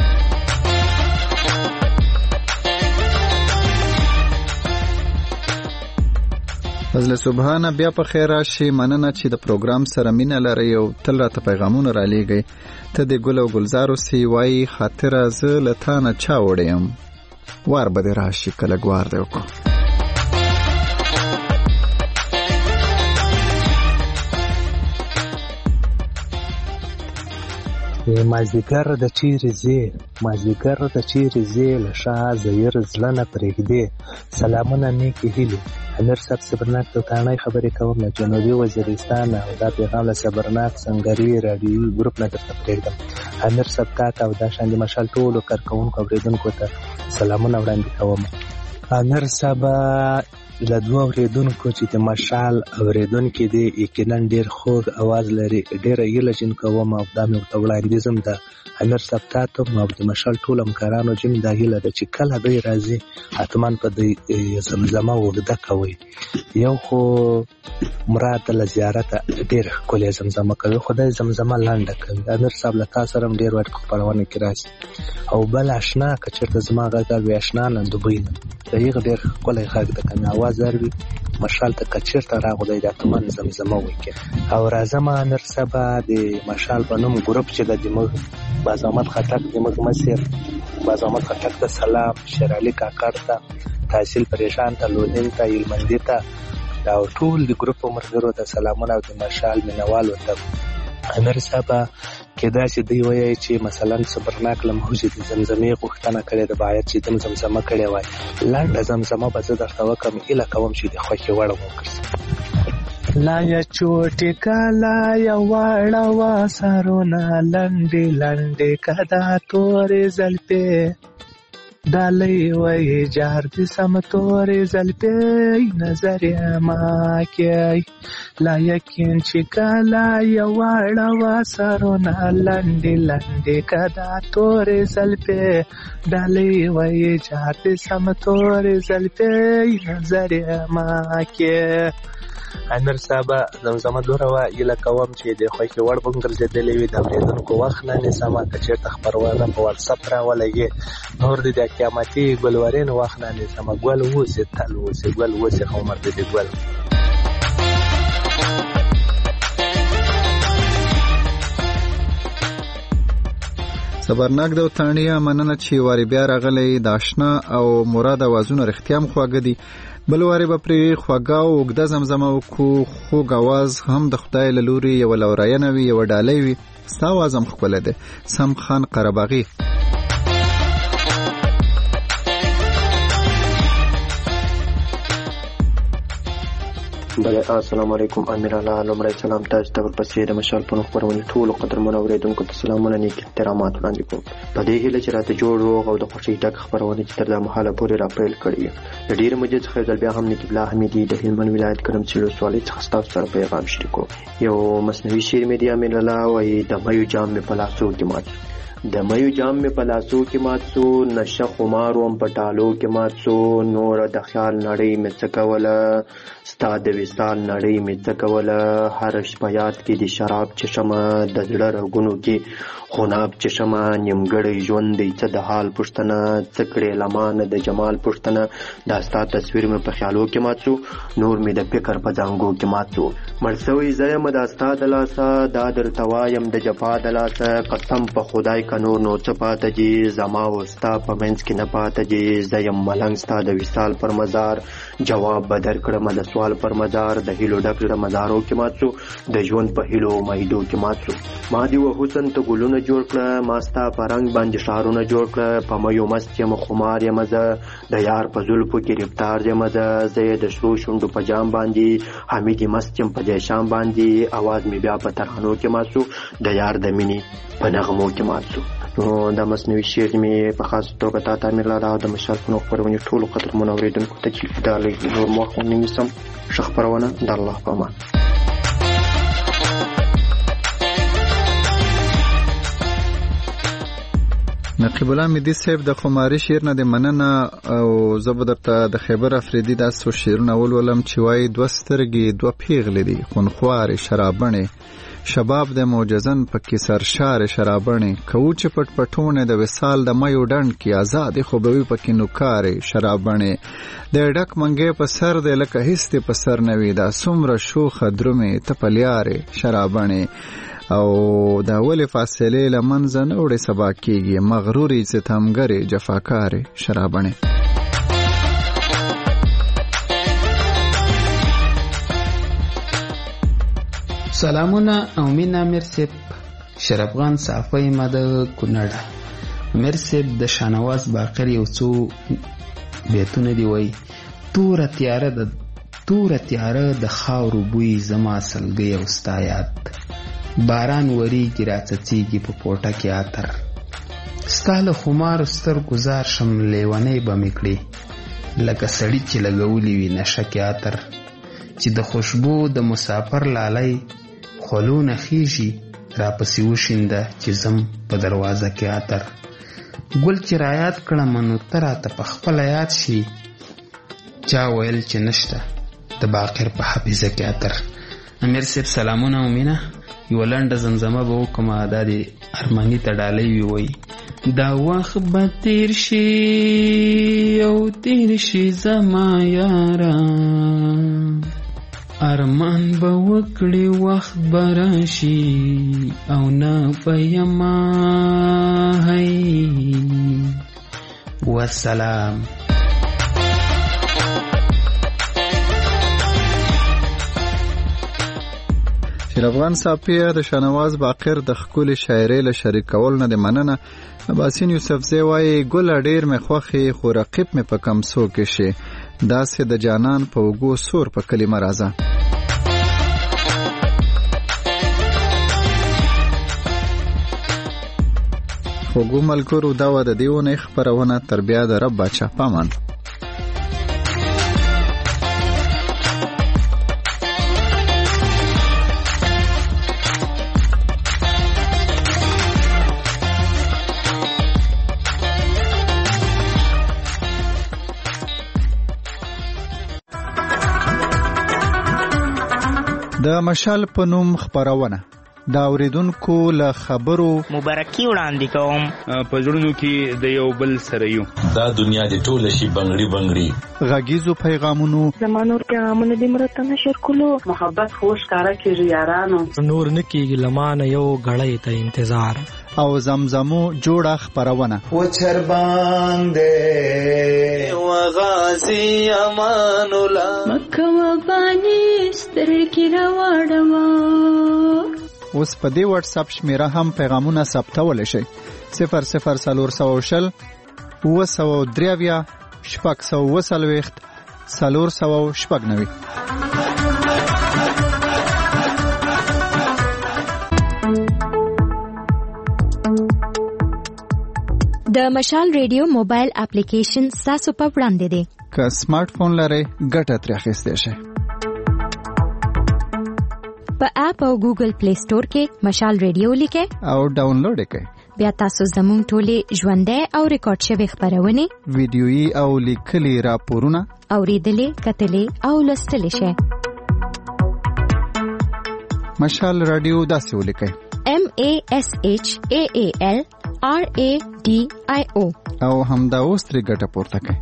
فضل سبحانه بیا په خیر راشي. مننه چې د پروګرام سره مینه لرئ او تل راته پیغامونه را لیږئ. ته د ګل او ګلزار اوسې، وایي خاطره زه له تا نه چا وړی یم، وار به دې راشي که لږ وار دې وکړو. مازدیګر د چیرې ځې مازدیګر د چیرې ځې له شا زیر زړه نه پرېږدې سلامونه نیکې هیلې امیر صاحب صبرناک توتانۍ خبرې کوم له جنوبي وزیرستان او دا پیغام له صبرناک سنګري راډیوي ګروپ نه درته پرېږدم امیر صاحب تاته او دا شان د مشال ټولو کارکوونکو اورېدونکو ته سلامونه وړاندې کوم امیر صاحب له دوه اورېدونکو چې د مشال اورېدونکي دي یقینا ډېر خوږ اواز لري ډېره هیله جن کوم او دا مې ورته وړاندیز هم ده امیر صاحب تاته او د مشال ټول همکارانو جن دا هیله ده چې کله دوی راځي حتما په دوی زمزمه اوږده کوي یو خو مراد له زیارته ډېر ښکلې زمزمه کوي خدای زمزمه لنډه کوي امیر صاحب له تا سره هم ډېر وخت خپرونه کې راځي او بل اشنا که چېرته زما غږ وي اشنا نه دوبۍ نه د هغه ډېر ښکلی غږ ده که مې اواز اروي مشال ته که چېرته راغلی دا تومن زمزمه وکړي او راځم امیر صاحب د مشال په نوم ګروپ چې ده زموږ باز احمد خټک زموږ مشر باز احمد خټک ته سلام شېرعلي کاکړ ته تحصیل پریشان ته لودین ته هلمندي ته او ټول د ګروپ ملګرو ته سلامونه او د مشال مینوالو ته امیر صاحب کېدای شي دوی وایي چې مثلا صبرناک له موږ د زمزمې غوښتنه کړې ده باید چې دوی زمزمه کړې وای لنډه زمزمه به زه درته وکړم هیله کوم چې د خوښې وړ وکړي لا یا چوټې کالا یا واړه وا سرونه لنډې لنډې کدا تورې زلفې ډالۍ وایي جار دې سم تورې زلفې نظر یې ما کوي لا یقین چې کالا یا واړه وا سرونه لنډې لنډې کدا تورې زلفې ډالۍ وایي جار دې سم تورې زلفې نظر یې ما کوي امیر صاحب زمزمه دوره وه هیله کوم چې د خوښې وړ به هم ګرځېدلې وي د اورېدونکو وخت نه نیسمه که چېرته خپرونه په واتساپ راولګې نور د قیامتي ګلورین وخت نه نیسمه ګل اوسې تل اوسې ګل اوسې عمر د دې ګل صبرناک د وطنیه مننه چې واری بیا راغلی د آشنا او مراد اوازونه رښتیا هم خواږه دي بل واری به پرې خواږه او اوږده زمزمه وکړو خوږ اواز هم د خدای له لورې یوه لورینه وي یوه ډالۍ وي ستا اواز هم ښکلی دی سم خان قرهباغي بله السلام علیکم امیر الله لومړی سلام تاسو ته ورپسې د مشال په نوم خپرونې ټولو قدرمنو اورېدونکو ته سلامونه نیک احترامات وړاندې کوم په دې هیله چې راته جوړ روغ او د خوښۍ ډک خپرونې چې تر دا مهاله پورې راپیل کړې وي د ډېرې مودې څخه یو ځل بیا هم نقیب الله حمیدي د هلمند ولایت ګرمسیر ولسوالۍ څخه ستاسو سره پیغام شریکوم یو مصنوعي شعر مې دی امیر الله وایي د میو جام مې په لاسو کې مات د میو جام مې په لاسو کې مات سو نشه خمار وم په ټالو کې مات سو نور د خیال نړۍ مې څه کوله ستا د وصال نړۍ مې څه کوله هر شپه یاد کې د شراب چشمه د زړه رګونو کې خوناب چشمه نیمګړی ژوند دی څه د حال پوښتنه څه کړې لمانه د جمال پوښتنه دا ستا تصویر مې په خیالو کې مات سو نور مې د فکر په زانګو کې مات سو مړ سوی زه یم دا ستا د لاسه دا درته وایم د جفا د لاسه قسم په خدای که نور نو څه پاته جي زما او ستا په منځ کې نه پاته جي زه یم ملنګ ستا د وصال پر مزار جواب به درکړم د سوال پر مزار د هیلو ډک زړه مزارو کې مات سو د ژوند په هیلو امیدو کې مات سو ما دې و حسن ته ګلونه جوړ کړه ما ستا په رنګ باندې ښارونه جوړ کړه په میو مست یم خمار یم زه د یار په زلفو کې رفتار یم زه یې د شرو شونډو په جام باندې حمیدي مست یم په دې شام باندې اواز مې بیا په ترانو کې مات سو د یار د مینې په نغمو کې مات سو نو دا مصنوعي شعر مې په خاص توګه تا ته امیر الله او د مشال په نوم خپرونې ټولو قدرمنو اورېدونکو ته چې دا لږ نور وخت ونه نیسم ښه خپرونه د الله په امان نقیب الله مدي صاحب د خماري شعر نه د مننه او زه به درته د خیبر افریدي داسې شعرونه ولولم چې وایي دوه سترګې دوه پیغلې دي خونخوارې شرابڼې شباب د موجزن پکې سرشار شرابڼې کوو چې پټ پټونه د وصال د میو ډنډ کې آزاد خوبوي پکې نوکارې شرابڼې د ډک منګې په سر د لکه هیڅ په سر نوي دا څومره شوخه درومې تپلیارې شرابڼې او دا ولې فاصلې لمنځه نه وړې سبا کېږي مغرورې ستمګرې جفاکارې شرابڼې سلامونه او مینه امیر صاحب شرفغان صافی ما د کونړ. امیر صاحب د شاهنواز باقر یو څو بیتونه دی وای: توره تیاره د خاورو بوی زما سلګۍ او ستا یاد، باران وریږي راڅڅیږي په پوټه کې عطر، ستا له خمارو سترګو زار شم لیونۍ به مې کړې، لکه سړي چې لګولي وي نشه کې عطر، چې د خوشبو د مسافر لالی خولونه خیږي راپسې وشینده چې زم په دروازه کې عطر، ګل چې رایاد کړم نو ته راته په خپله یاد شي، چا ویل چې نشته د باقر په حافظه کې عطر. امیر صاحب سلامونه او مینه. یوه لنډه زمزمه به وکړم، دا د ارماني ته ډالۍ وي. وایي: دا وخت به تیر شي او تیر شي زما یاره، ارمان به وکړي وخت به راشي او نه به یما. هی والسلام. شیرافغان صافیه د شاهنواز باقر د ښکلې شاعرۍ له شریکول نه د مننه. باسین یوسفزی وایي: ګله ډېر مې خوښې خو رقیب مې په کمسو کې شي، داسې د جانان په اوږو سور په کلمه راځه. خوږو ملګرو، دا وه د دې اونۍ خپرونه. تر بیا د رب باچا پامان. د مشال په نوم خپرونه دا اوریدونکو له خبرو مبارکي وړاندې کوم. په زړونو کې د یو بل سره یو، دا دنیا د ټوله شي بنګړي بنګړي. غږیزو پیغامونو زمانور پیغامونه د مرته نشر کولو، محبت خوش کارا کیږي یارانو، نور نکیږي لمانه یو غړې ته انتظار، او زمزمو جوړه خپرونه. و چرباندې و غازی امان الله مکه و بانی سترګې راوړم. اوس په دې واتس اپ شمیره هم پیغامونه ثبتولی شئ: 00420 903 640 490. د مشال ریډیو موبایل اپلیکیشن تاسو په وړاندې دی. که سمارټ فون لرئ ګټه ترې اخیستی شئ. په اپ او ګوګل پلی سٹور کې مشال ریډیو لیکئ او ډاونلوډ یې کړئ. بیا تاسو زموږ ټولې ژوندۍ او ریکارډ شوې خپرونې، ویډیويي او لیکلي راپورونه اوریدلې، کتلې او لوستلې شئ. مشال رادیو داسې ولیکئ: MASHAALRADIO او همدا اوس ترې ګټه پورته کړئ.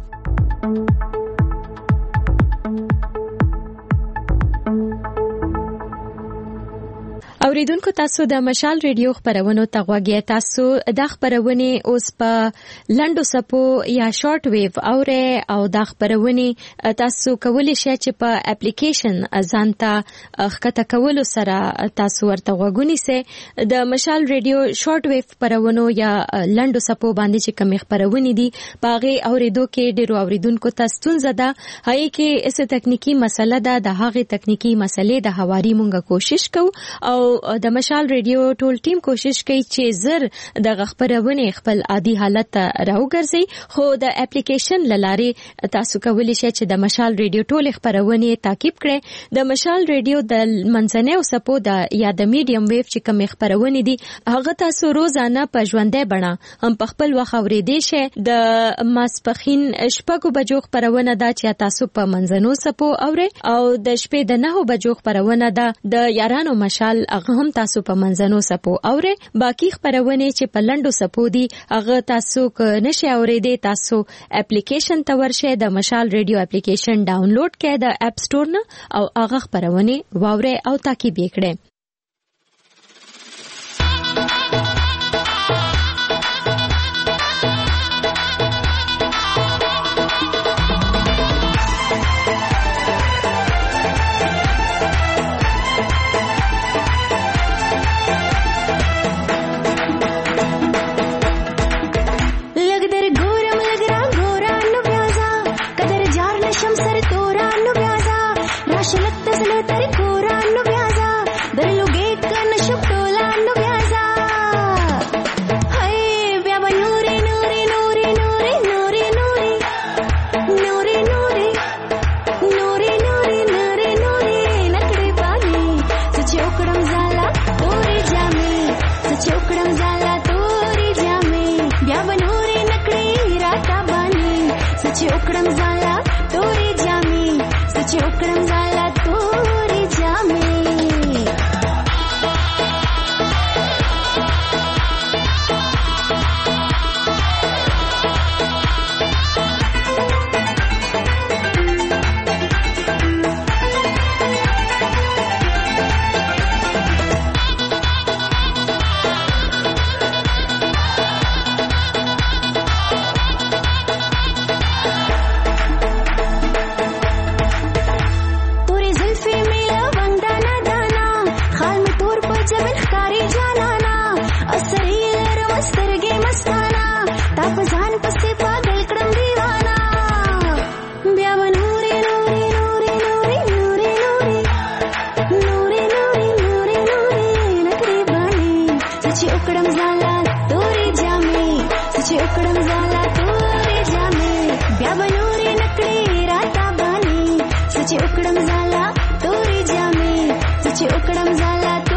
اوریدونکو، تاسو د مشال ریډیو خبرونو ته غوږ یې. تاسو د خبرونه اوس په لنډو سپو یا شارټ ویو اوره، او د خبرونه تاسو کولی شئ چې په اپلیکیشن ځانته ښکته کولو سره تاسو ورته غوږونی سي. د مشال ریډیو شارټ ویو خبرونو یا لنډو سپو باندې چې کوم خبرونه دي باغې اوریدو کې ډیرو اوریدونکو ته ستونزه ده. هغه کې څه تکنیکی مسله ده، د هغه تکنیکی مسلې د هواري مونږه کوشش کوو، او د مشال ریډیو ټول ټیم کوشش کوي چې زر د خبرونه خپل عادي حالت راوګرځي. خو د اپلیکیشن لارې تاسو کولی شئ چې د مشال ریډیو ټول خبرونه تعقیب کړئ. د مشال ریډیو د منځنۍ او سپو د یا د میډیم ویو چې کوم خبرونه دي هغه تاسو روزانه په ژوندۍ بڼه هم په خپل وخت اوریدئ شئ. د ماسپخین شپږو بجو خبرونه ده چې تاسو په منځنو سپو اورئ، او د شپې د 9 بجو خبرونه ده د یارانو مشال هغه هم تاسو په منځنو سپو اورئ. باقی خبرونه چې په لنډو سپو دي هغه تاسو که نشئ اوریدئ، تاسو اپلیکیشن ته ورشئ، د مشال ریډیو اپلیکیشن ډاونلوډ کړئ د اپ سٹور نه، او هغه خبرونه واورئ او تعقیب یې کړئ. زالا تورې جامې سچ وکړم زالا تورې جامې چې وکړم زالا تورې جامې چې وکړم زالا